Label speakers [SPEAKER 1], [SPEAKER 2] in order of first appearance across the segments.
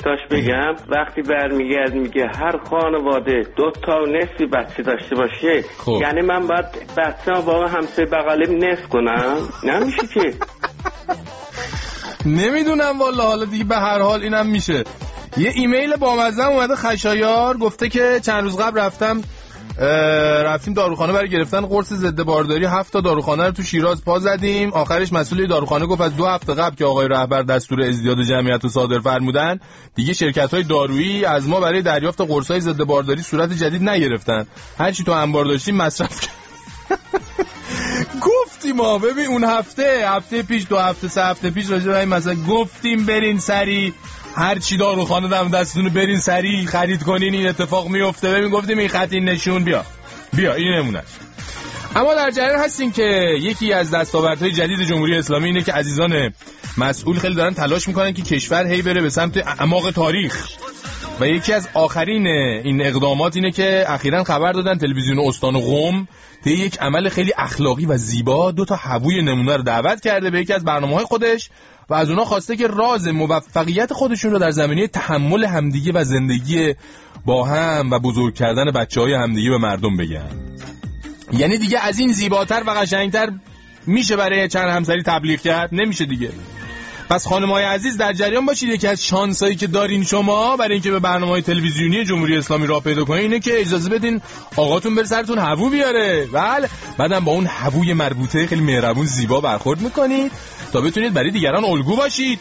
[SPEAKER 1] نکتاش بگم. وقتی برمیگرد میگه هر خانواده 2 تا نصفی بچه داشته باشه، یعنی من باید بچه‌مو با همسایه بغلم نصف کنم؟ نمیشه که.
[SPEAKER 2] نمیدونم والا، حالا دیگه به هر حال اینم میشه. یه ایمیل بامزه اومده خشایار، گفته که چند روز قبل رفتیم داروخانه برای گرفتن قرص ضد بارداری. 7 تا داروخانه رو تو شیراز پا زدیم. آخرش مسئول داروخانه گفت از 2 هفته قبل که آقای رهبر دستور ازدیاد جمعیت رو صادر فرمودن، دیگه شرکت‌های دارویی از ما برای دریافت قرص‌های ضد بارداری صورت جدید نگرفتن. هر چی تو انبار داشتیم مصرف کرد. گفتیم ما ببین اون هفته پیش 2 هفته 3 هفته پیش راجع به این مسئله گفتیم برین سری هر چی داروخانه دم دستتون برین سری خرید کنین، این اتفاق میفته. ببین گفتیم این خط این نشون بیا این نمونهش. اما در جریان هستیم که یکی از دستاوردهای جدید جمهوری اسلامی اینه که عزیزان مسئول خیلی دارن تلاش میکنن که کشور هی بره به سمت اعماق تاریخ و یکی از آخرین این اقدامات اینه که اخیراً خبر دادن تلویزیون استان قم طی یک عمل خیلی اخلاقی و زیبا 2 تا هووی نمونه رو دعوت کرده به یکی از برنامه‌های خودش و از اونا خواسته که راز موفقیت خودشون رو در زمینه تحمل همدیگه و زندگی با هم و بزرگ کردن بچه‌های همدیگه به مردم بگن. یعنی دیگه از این زیباتر و قشنگتر میشه برای چند همسری تبلیغ کرد؟ نمیشه دیگه. پس خانم‌های عزیز در جریان باشید، یکی از شانسایی که دارین شما برای اینکه به برنامه‌های تلویزیونی جمهوری اسلامی راه پیدا کنین اینه که اجازه بدین آقاتون بر سرتون هوو بیاره. بله، بعدم با اون هووی مربوطه خیلی مهربون زیبا برخورد میکنید تا بتونید برای دیگران الگو باشید.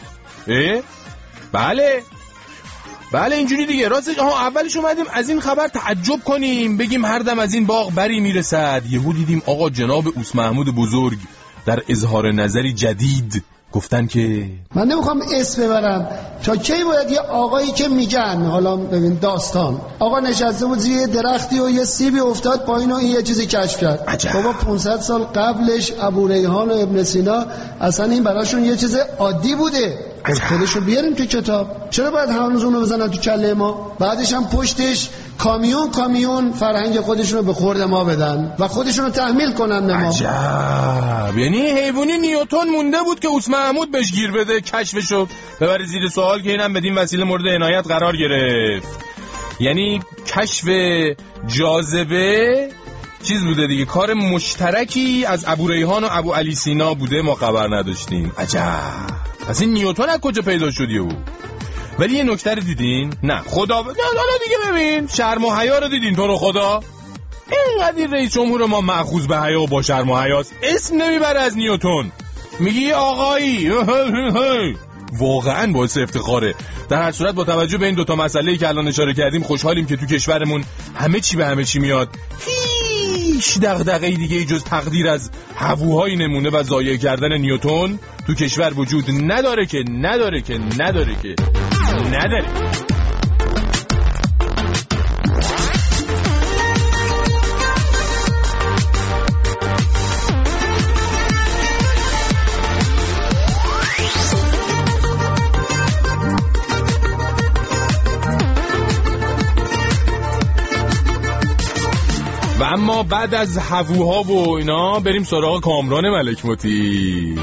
[SPEAKER 2] بله اینجوری دیگه. راستش اولش اومدیم از این خبر تعجب کنیم، بگیم هر دم از این باغ بری میرسد. یهو دیدیم آقا جناب اوس محمود بزرگ در اظهار نظری جدید گفتن که
[SPEAKER 3] من نمیخوام اسم ببرم تا کی باید یه آقایی که میگن، حالا ببین داستان، آقا نشسته بود زیر درختی و یه سیبی افتاد پایین و این یه چیزی کشف کرد. بابا 500 سال قبلش ابو ریحان و ابن سینا اصلا این براشون یه چیز عادی بوده. خودشو بیاریم تو کتاب، چرا باید هنوز اونو بزنن تو کله ما؟ بعدش هم پشتش کامیون فرهنگ خودشونو به خورد ما بدن و خودشونو تحمیل کنن به ما.
[SPEAKER 2] عجب. یعنی حیوانی نیوتن مونده بود که اوس محمود بهش گیر بده، کشفشو ببره زیر سوال که اینم بدین وسیله مورد عنایت قرار گرفت. یعنی کشف جاذبه چیز بوده دیگه، کار مشترکی از ابو ریحان و ابو علی سینا بوده، ما خبر نداشتیم. عجب. پس این نیوتن از کجا پیدا شدی او؟ ولی یه نکته رو دیدین؟ نه خدا نه دیگه ببین شرم و حیا رو دیدین تو رو خدا؟ اینقدر رئیس جمهور ما مأخوذ به حیا و با شرم و حیاست، اسم نمیبره از نیوتن، میگی آقایی. واقعا باعث افتخاره. در هر صورت با توجه به این 2 تا مسئله‌ای که الان اشاره کردیم خوشحالیم که تو کشورمون همه چی به همه چی میاد. هیچ دغدغه‌ای دیگه جز تقدیر از هووهای نمونه و ضایع کردن نیوتن تو کشور وجود نداره. و اما بعد از هووها و اینا بریم سراغ کامران ملک موتی.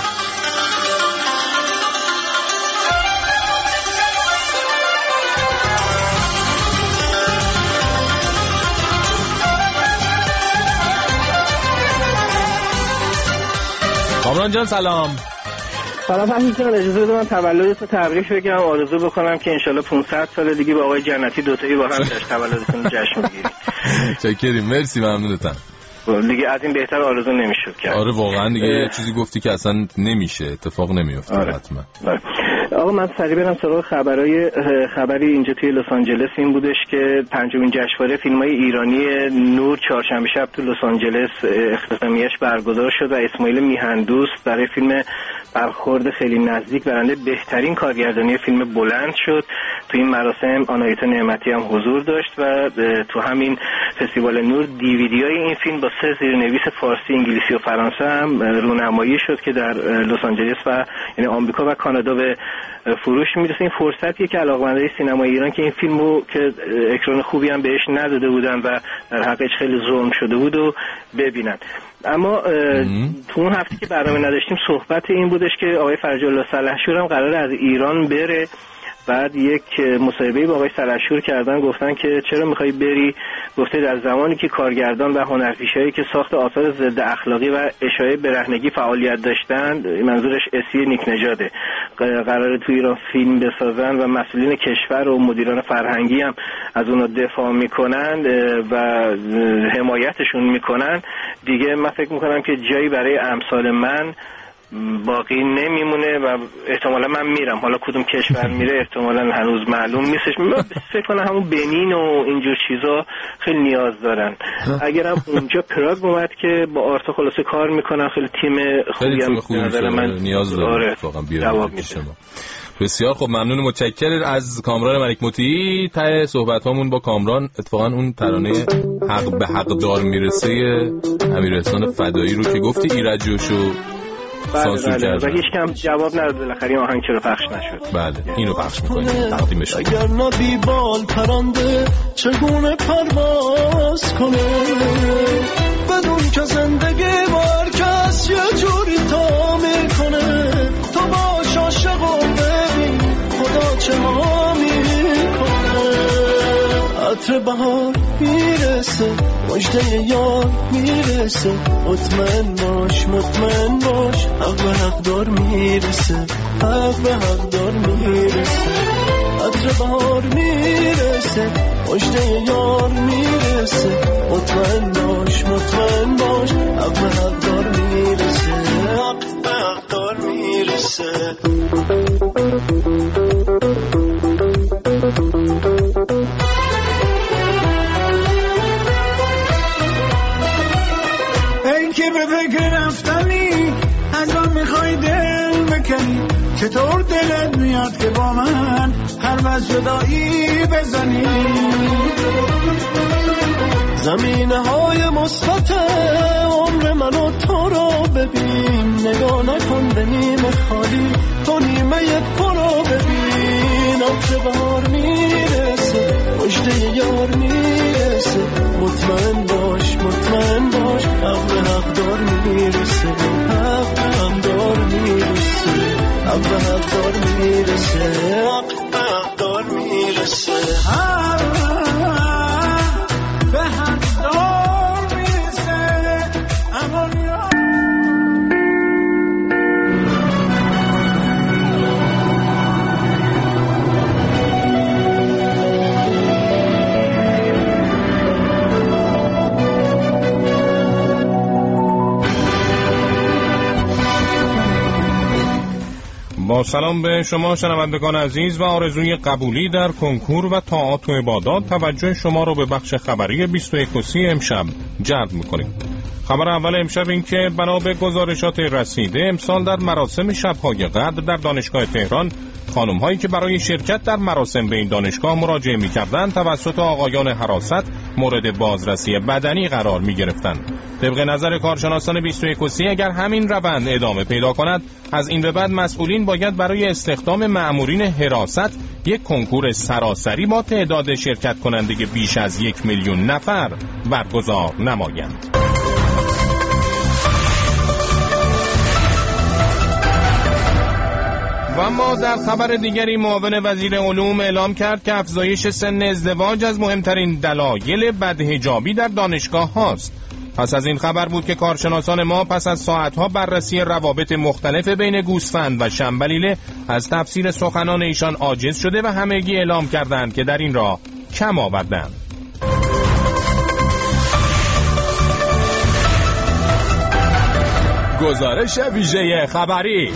[SPEAKER 2] کامران جان سلام.
[SPEAKER 4] سلام همینطور، اجازه بده من تولدتو تبریک بگم، آرزو بکنم که انشالله 500 سال دیگه با آقای جنتی دوتایی با هم تولدتون جشن بگیرید.
[SPEAKER 2] چکریم، مرسی، ممنونتم.
[SPEAKER 4] دیگه از این بهتر آرزو نمیشد کرد.
[SPEAKER 2] آره واقعا دیگه یه چیزی گفتی که اصلا نمیشه، اتفاق نمیفته. حتما.
[SPEAKER 4] آقا من سریع برم سراغ خبری اینجا توی لس آنجلس این بودش که 5مین جشنواره فیلم‌های ایرانی نور چهارشنبه شب تو لس آنجلس اختتامیه‌اش برگزار شد و اسماعیل میهندوست برای فیلم برخورد خیلی نزدیک برنده بهترین کارگردانی فیلم بلند شد. تو این مراسم آنایتا نعمتی هم حضور داشت و تو همین فستیوال نور دیویدی‌های این فیلم با 3 زیرنویس فارسی، انگلیسی و فرانسه هم رونمایی شد که در لس آنجلس و یعنی آمریکا و کانادا به فروش میرسه. این فرصتیه که علاقه‌مندای سینمای ایران که این فیلمو که اکران خوبی هم بهش نداده بودن و در حقش خیلی ظلم شده بود و ببینن. اما تو اون هفته که برنامه نداشتیم صحبت این بودش که آقای فرج الله سلحشور هم قراره از ایران بره بعد یک مصاحبه با آقای سلحشور کردن، گفتن که چرا میخوای بری؟ گفته در زمانی که کارگردان و هنرپیشه‌ای که ساخت آثار ضد اخلاقی و اشاعه برهنگی فعالیت داشتند، منظورش اسی نیک نژاده، قراره تو ایران فیلم بسازن و مسئولین کشور و مدیران فرهنگی هم از اونها دفاع میکنن و حمایتشون میکنن، دیگه من فکر میکنم که جایی برای امثال من باقی نمیمونه و احتمالا من میرم. حالا کدوم کشور میره احتمالا هنوز معلوم نیستش. فکر کنم همون بنین و اینجور چیزا خیلی نیاز دارن. اگرم اونجا پراگ اومد که با آرتا خلاصه کار میکنن، خیلی تیم خوبی هم من
[SPEAKER 2] نیاز داره واقعا بیاد شما. بسیار خب، ممنون، متشکرم از کامران ملک مطیعی. ته صحبتامون با کامران اتفاقا اون ترانه حق به حق دار میرسه امیر احسان فدایی رو که گفتی ایرج جوشو سانسور کرد
[SPEAKER 4] و هیچ کم جواب نداد، بالاخره آهنگ چرا پخش نشد.
[SPEAKER 2] بله اینو پخش می‌کنیم تقدیمش.
[SPEAKER 5] اگر نبی بال پرنده چگونه پرواز کنه، بدون که زندگی بار کس یه جوری تعمیر کنه، تو باش عاشق و ببین خدا چه ها میکنه. عطر بهار میرسه، مژده یار میرسه، مطمئن باش مطمئن باش، حق به حق دار میرسه، حق به حق دار میرسه. عطر بهار میرسه، مژده یار میرسه، مطمئن باش مطمئن باش، حق به حق دار میرسه، حق به حق دار میرسه. به فکر رفتنی از آن میخوای دل بکنی، چطور دلت میاد که با من هر وز جدایی بزنی؟ زمینه های مثبت عمر من و تو رو ببین، نگاه نکن به نیمه خالی، تو نیمه پر رو ببین. عطر بهار میرسه، مژده یار میرسه، مطمئن باش مطمئن باش، حق به حق دار میرسه، حق به حق دار میرسه، حق به حق دار میرسه، حق به حق دار میرسه، حق به حق دار میرسه.
[SPEAKER 2] با سلام به شما شنوندگان عزیز و آرزوی قبولی در کنکور و طاعات و عبادات، توجه شما رو به بخش خبری 21 امشب جلب می‌کنیم. خبر اول امشب این که بنا به گزارشات رسیده امسال در مراسم شب‌های قدر در دانشگاه تهران، خانم‌هایی که برای شرکت در مراسم به این دانشگاه مراجعه می‌کردند توسط آقایان حراست مورد بازرسی بدنی قرار می‌گرفتند. طبق نظر کارشناسان 21 اگر همین روند ادامه پیدا کند، از این به بعد مسئولین باید برای استخدام مأمورین حراست یک کنکور سراسری با تعداد شرکت کننده بیش از 1 میلیون نفر برگزار نمایند. و اما در خبر دیگری معاون وزیر علوم اعلام کرد که افزایش سن ازدواج از مهمترین دلایل بدحجابی در دانشگاه هاست. پس از این خبر بود که کارشناسان ما پس از ساعتها بررسی روابط مختلف بین گوسفند و شنبلیله از تفسیر سخنان ایشان عاجز شده و همگی اعلام کردند که در این راه کم آوردند. گزارش ویژه خبری.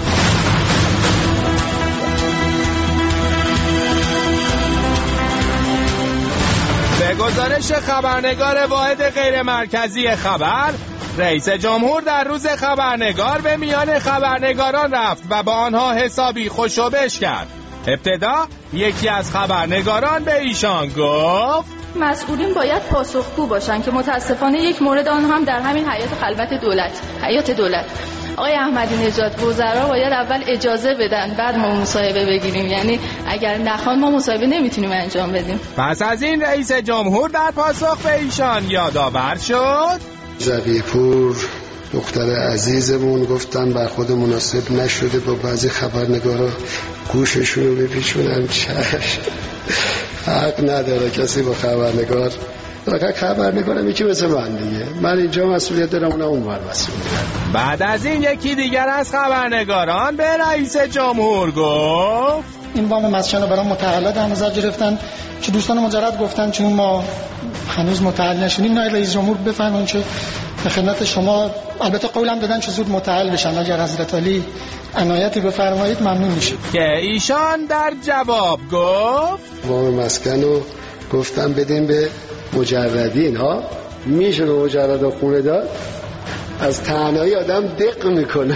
[SPEAKER 2] به گزارش خبرنگار واحد غیر مرکزی خبر، رئیس جمهور در روز خبرنگار به میان خبرنگاران رفت و با آنها حسابی خوشوبش کرد. ابتدا یکی از خبرنگاران به ایشان گفت
[SPEAKER 6] مسئولین باید پاسخگو باشند که متاسفانه یک مورد آن هم در همین حیات دولت. آقای احمدی نژاد، وزرا باید اول اجازه بدن بعد ما مصاحبه بگیریم، یعنی اگر نخوان ما مصاحبه نمیتونیم انجام بدیم.
[SPEAKER 2] پس از این رئیس جمهور در پاسخ به ایشان یادآور شد
[SPEAKER 3] زبیپور دختر عزیزمون گفتن برخورد مناسب نشده با بعضی خبرنگارا گوششون رو بپیچونن. چشم، حق نداره کسی با خبرنگار. فقط خبرنگارم یکی مثل من دیگه. من اینجا مسئولیت دارم، اونم اونور مسئولیت.
[SPEAKER 2] بعد از این یکی دیگر از خبرنگاران به رئیس جمهور گفت
[SPEAKER 7] این وام مسکن رو برای متعهلات در نظر گرفتن که دوستان مجرد گفتن چون ما هنوز متعهل نشونیم. نه رئیس جمهور بفرمایید که به خدمت شما، البته قولم دادن که زود متعهل بشن، اگر حضرت علی عنایتی بفرمایید ممنون میشه.
[SPEAKER 2] که ایشان در جواب گفت
[SPEAKER 3] وام مسکن رو گفتم بدیم به مجردین ها. میشه به مجرد خونه داد؟ از تنهایی آدم دق میکنه.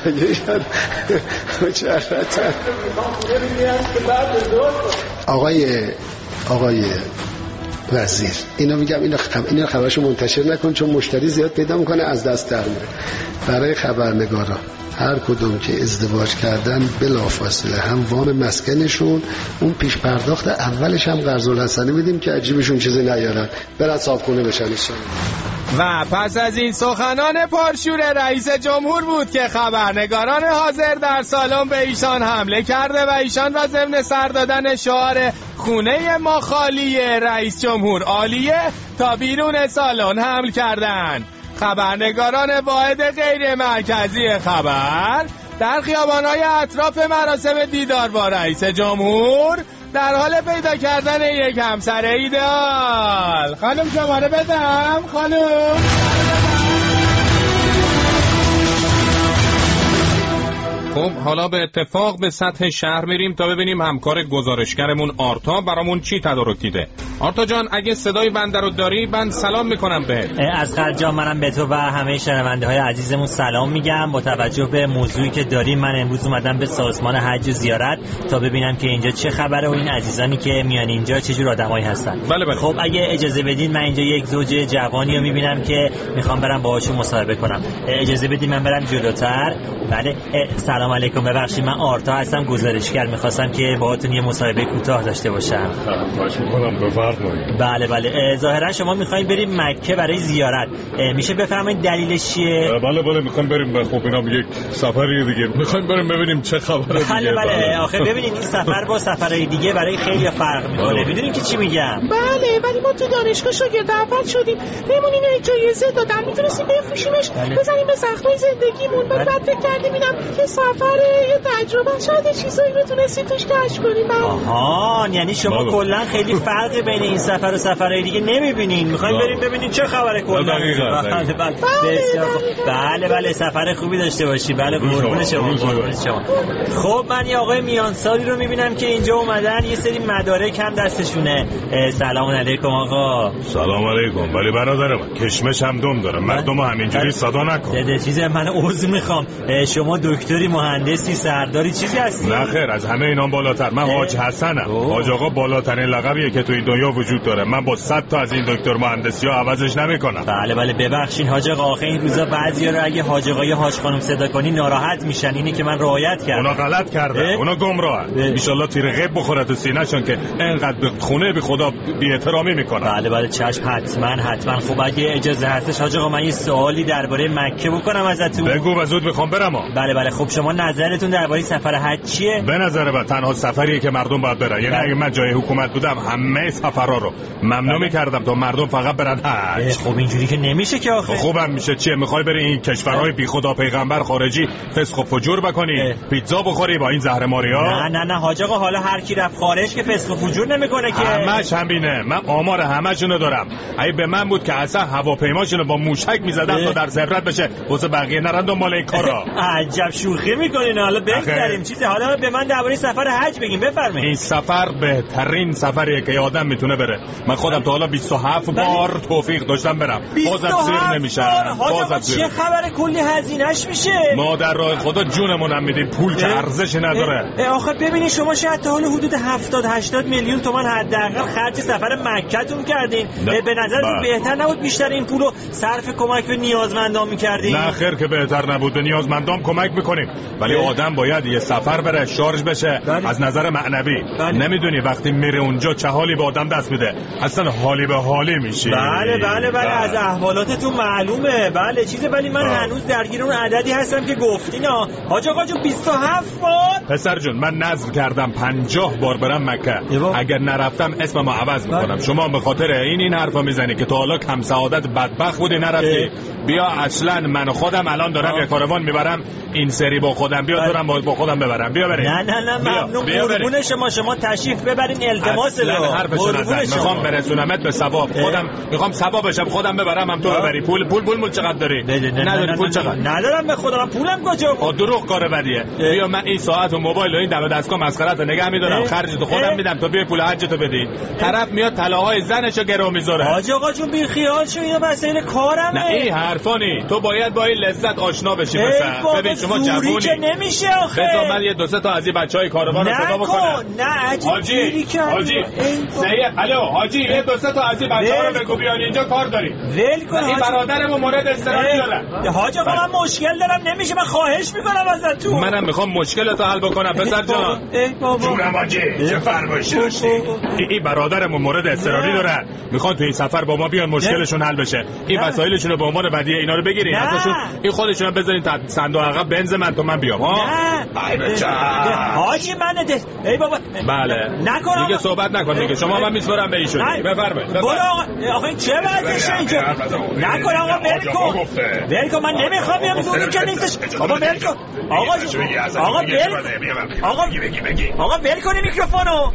[SPEAKER 3] آقای وزیر، اینا میگم اینا خبرشو منتشر نکن چون مشتری زیاد پیدا میکنه، از دست در میره. برای خبرنگارا هر کدوم که ازدواج کردن بلافاصله هم وام مسکنشون، اون پیش پرداخت اولش هم قرض الحسنه میدیم که عجیبشون چیزی نیارن، برن صابخونه بشن.
[SPEAKER 2] و پس از این سخنان پرشور رئیس جمهور بود که خبرنگاران حاضر در سالن به ایشان حمله کرده و ایشان را ضمن سر دادن شعار خونه ما خالیه رئیس جمهور عالیه تا بیرون سالن حمل کردند. خبرنگاران واحد غیر مرکزی خبر در خیابان‌های اطراف مراسم دیدار با رئیس جمهور در حال پیدا کردن یک همسر ایدئال. خانم شماره بدم خانم. خب حالا به اتفاق به سطح شهر میریم تا ببینیم همکار گزارشگرمون آرتا برامون چی تدارک دیده. آرتا جان اگه صدای بنده رو داری من سلام میکنم بهت.
[SPEAKER 8] اصغر جان منم به تو و همه شنونده های عزیزمون سلام میگم. با توجه به موضوعی که داریم من امروز اومدم به سازمان حج زیارت تا ببینم که اینجا چه خبره و این عزیزانی که میان اینجا چه جور آدمایی هستن.
[SPEAKER 2] بله.
[SPEAKER 8] خب اگه اجازه بدین من اینجا یک زوج جوانی رو میبینم که میخوام برم باهاشون مصاحبه کنم. اجازه بدین من برم جلوتر. بله سلام علیکم، ببخشید من آرتا هستم گزارشگر، میخواستم که باهاتون یه مصاحبه کوتاه داشته باشم.
[SPEAKER 9] خواهش میکنم بفرمایید.
[SPEAKER 8] بله ظاهرا شما میخواین بریم مکه برای زیارت، میشه بفرمایید دلیلش چیه؟
[SPEAKER 9] بله میخوایم بریم. خب اینم یک سفری دیگه، میخوایم بریم ببینیم چه خبره دیگه.
[SPEAKER 8] بله آخه ببینید این سفر با سفرهای دیگه برای خیلی فرق میکنه. میدونین که چی میگم؟
[SPEAKER 10] بله ولی ما تو دانشگاه شاگرد اول شدیم، بهمون اینو جایزه دادن، میتونستیم بفروشیمش بزنیم به سختای زندگیمون. بعد فکر کردیم اینم که سفر یه تجربه، شاید چیزایی رو تونستیم توش کشف کنیم.
[SPEAKER 8] آها یعنی شما کلا خیلی فرق بین این سفر و سفرهای دیگه نمیبینین، میخوایم بریم ببینین چه خبره کلا. بله سفر خوبی داشته باشی. بله قربون شما. خب من یه آقای میانسالی رو میبینم که اینجا اومدن، یه سری مدارک هم دستشونه. سلام علیکم آقا.
[SPEAKER 9] سلام علیکم. ولی برادر من کشمش هم دم داره، مردم همینجوری صدا نکن.
[SPEAKER 8] چیز من عذر میخوام، شما دکتری مهندسی سرداری چیزی هستی؟
[SPEAKER 9] نه خیر، از همه اینام بالاتر. من حاج حسنم. حاج آقا بالاترین لقبیه که تو این دنیا وجود داره. من با 100 تا از این دکتر مهندسی ها عوضش نمیکنم.
[SPEAKER 8] بله ببخشید حاج آقا، آخه این روزا بعضیا رو اگه حاج آقای حاج خانم صدا کنی ناراحت میشن. اینی که من رعایت کردم.
[SPEAKER 9] اونا غلط کرده، اونا گمراهن. ان شاء الله تیر غیب بخوره تو سینه‌شون که انقدر به خونه به خدا بی احترامی میکنن.
[SPEAKER 8] بله چشم، حتما. خب اگه اجازه هستش حاج آقا من یه سوالی درباره مکه بکنم ازتون.
[SPEAKER 9] بگو و زود میخوام برم.
[SPEAKER 8] بله خب شما نظرتون درباره سفر حج چیه؟
[SPEAKER 9] به نظر من تنها سفریه که مردم باید برن. یعنی اگه من جای حکومت بودم همه سفرها رو ممنوع می‌کردم تا مردم فقط برن حج.
[SPEAKER 8] خب اینجوری که نمیشه که آخه.
[SPEAKER 9] خوبم میشه چیه؟ میخوای بری این کشورهای بی خدا پیغمبر خارجی فسق و فجور بکنی، پیتزا بخوری با این زهرماریا؟
[SPEAKER 8] نه حاج آقا، حالا هر کی رفت خارج که فسق و فجور نمیکنه که.
[SPEAKER 9] همش همینه. من آمار همشونو دارم. اگه به من بود که اصلا هواپیماشونو با موشک میزدم تا در ذرت بشه واسه بقیه نرن دنبال این کارا.
[SPEAKER 8] عجب شوخی میکنین. حالا بگذاریم چیزی. حالا به من درباره سفر حج بگین بفرمایید.
[SPEAKER 9] این سفر بهترین سفریه که آدم میتونه بره. من خودم تا حالا 27 بار توفیق داشتم برم، بازم سیر نمیشم.
[SPEAKER 8] چه خبره کلی هزینه‌اش میشه؟
[SPEAKER 9] ما در راه خدا جونمون هم میدیم، پول که ارزش نداره.
[SPEAKER 8] آخه ببینید شما شاید تا حالا حدود 70-80 میلیون تومان حداقل خرج سفر مکه‌تون کردین. به نظرتون بهتر نبود بیشتر این پولو صرف کمک به نیازمندان می‌کردین؟
[SPEAKER 9] نه خیر که بهتر نبود، به نیازمندان کمک می‌کنیم، ولی آدم باید یه سفر بره شارژ بشه. از نظر معنوی نمیدونی وقتی میره اونجا چه حالی به آدم کاروان دست میده اصلا حالی به حالی میشی.
[SPEAKER 8] بله از احوالاتتون معلومه. بله چیزه، ولی من هنوز درگیر اون عددی هستم که گفتینا. حاج آقا جون 27 بار.
[SPEAKER 9] پسر جون من نذر کردم 50 بار برم مکه. اگر نرفتم اسممو عوض میکنم. شما به خاطر این حرفا میزنی که تو حالا کم سعادت بدبخت بودی نرفتی. بیا اصلا من خودم الان دارم یه کاروان میبرم این سری با خودم. بیا دارم با خودم ببرم. بیا بریم.
[SPEAKER 8] نه ممنون قربون شما تشریف ببرین. التماس
[SPEAKER 9] حرفشو نزن. میخوام برسونمت به ثواب. خودم میخوام ثوابشم خودم ببرم هم تو ببری. پول چقدر داری؟ نداری پول چقدر؟
[SPEAKER 8] ندارم به خدا. من پولم کجا؟
[SPEAKER 9] دروغ کار بدیه. بیا من این ساعت و موبایل و این دم دستگاه مسخرهت نگه میدارم. خرجتو خودم میدم تو بیا پول حجتو بدی. طرف میاد طلاهای زنشو گرو میذاره.
[SPEAKER 8] حاج آقا جون بی خیال شو، اینا مسائل کارمه.
[SPEAKER 9] نه این حرفانی. تو باید با این لذت آشنا بشی مثلا. ببین شما جوونی
[SPEAKER 8] که نمیشه آخه.
[SPEAKER 9] بذار من یه دو سه تا از این بچهای کاروان رو صدا بکنم.
[SPEAKER 8] نه عجیب
[SPEAKER 9] حاجی الو حاجی یه دو سه تا از این بچه‌ها رو بگو بیان اینجا کار داریم.
[SPEAKER 8] ول کن.
[SPEAKER 9] این برادرمون مورد استراحت داره.
[SPEAKER 8] حاج آقا من مشکل دارم نمیشه. من خواهش میکنم ازتون.
[SPEAKER 9] منم میخوام مشکلتو حل بکنم پسر جان. جونم حاجی چه فرمایشی داشتی؟ این برادرمون مورد استراحتی داره. میخوان تو این سفر با ما بیان مشکلشون حل بشه. این وسایلشون رو به عنوان بدیه اینا رو بگیرین. حتاشون این خودشون بذارین صندوق عقب بنز من تو من بیام. ها ای بچا
[SPEAKER 8] حاجی من ای بابا.
[SPEAKER 9] بله
[SPEAKER 8] نکن
[SPEAKER 9] دیگه صحبت نکن دیگه. شما من میسپرم به ایشون. بفرمایید.
[SPEAKER 8] برو آقا چه وضعشه اینجا؟ نکن آقا ول کن. من نمیخوام بیام زودی که نیستش. بابا ول کن. آقا ول کن میکروفونو.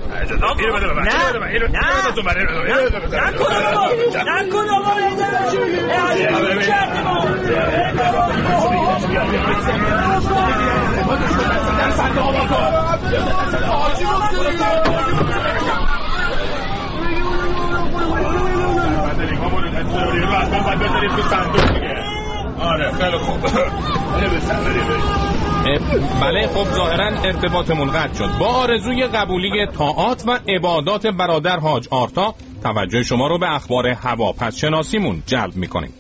[SPEAKER 8] نکن آقا
[SPEAKER 9] آره خیلی خوب. بله خب ظاهرا ارتباطمون قطع شد. با آرزوی قبولی طاعات و عبادات برادر حاج آرتا توجه شما رو به اخبار هواپس شناسیمون جلب میکنیم.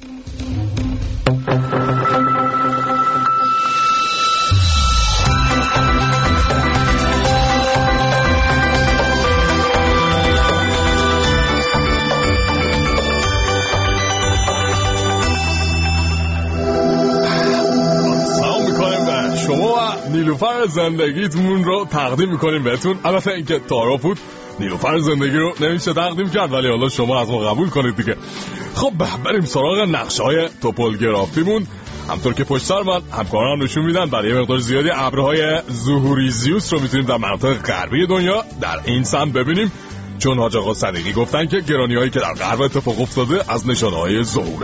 [SPEAKER 9] نیلوفر زندگیتون رو تقدیم میکنیم بهتون. البته اینکه تعارف بود نیلوفر زندگی رو نمیشه تقدیم کرد، ولی حالا شما از ما قبول کنید دیگه. خب بریم سراغ نقشه‌های توپولگرافیمون. همطور که پشت سر من همکاران نشون میدن برای یه مقدار زیادی ابرهای ظهوریزیوس رو میتونیم در مناطق غربی دنیا در این سمت ببینیم، چون حاج آقا صدیقی گفتن که گرانی‌هایی که در غرب اتفاق افتاده از نشانه‌های ظهوره.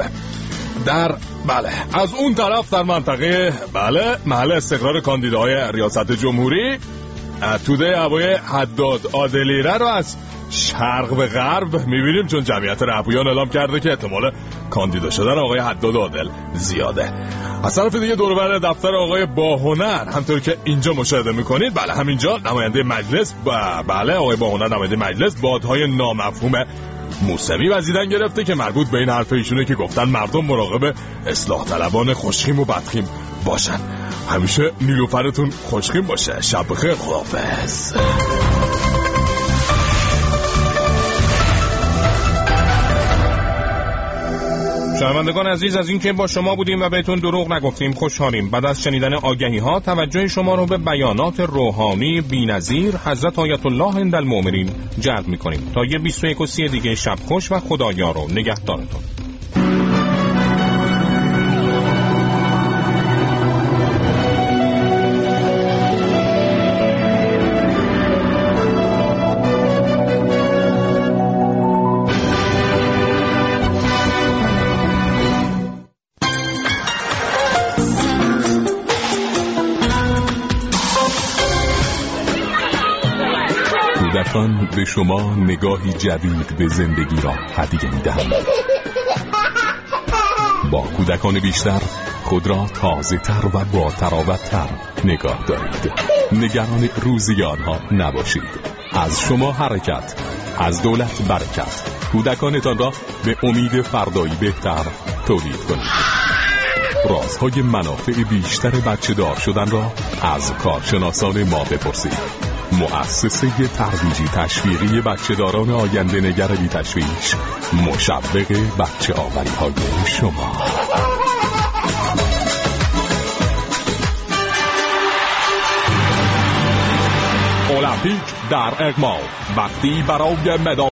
[SPEAKER 9] از اون طرف در منطقه محل استقرار کاندیداهای ریاست جمهوری، توده هوای حداد عادلیره رو از شرق به غرب میبینیم، چون جمعیت رهبویان اعلام کرده که احتمال کاندیدا شدن آقای حداد عادل زیاده. از طرف دیگه دور و بر دفتر آقای باهنر همطور که اینجا مشاهده میکنید، همینجا نماینده مجلس آقای باهنر نماینده مجلس بادهای نامفهوم موسمی وزیدن گرفته که مربوط به این حرف ایشونه که گفتن مردم مراقب اصلاح طلبان خوشخیم و بدخیم باشن. همیشه نیلوفرتون خوشخیم باشه. شب بخیر. خداحافظ. شنوندگان عزیز، از اینکه با شما بودیم و بهتون دروغ نگفتیم خوشحالیم. بعد از شنیدن آگهی ها توجه شما رو به بیانات روحانی بی‌نظیر حضرت آیت الله عندالمؤمنین جلب می‌کنیم. تا یه 21:30 دیگه شب خوش و خدایا رو نگهدارتون. به شما نگاهی جدید به زندگی را هدیه می‌دهم. با کودکان بیشتر خود را تازه تر و با تراوت تر نگاه دارید. نگران روزی آنها نباشید. از شما حرکت، از دولت برکت. کودکانتان را به امید فردایی بهتر تولید کنید. رازهای منافع بیشتر بچه دار شدن را از کارشناسان ما بپرسید. مؤسسه ترویجی تشویقی بچه‌داران آینده نگر بی تشویش، مشوق بچه آوری های شما. المپیک در اقماع، وقتی برای مدال